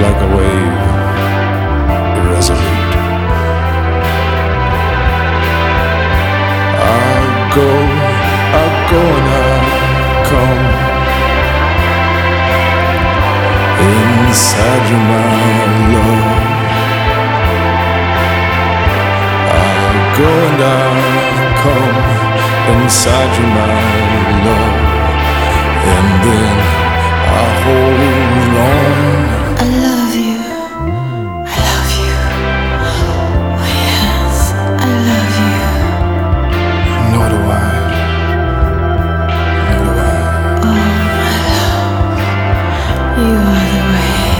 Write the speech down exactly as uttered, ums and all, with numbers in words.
like a wave, irresolute. I'll go, I'll go and I'll come inside you, my love. I'll go and I'll come inside you, my love, and then I'll hold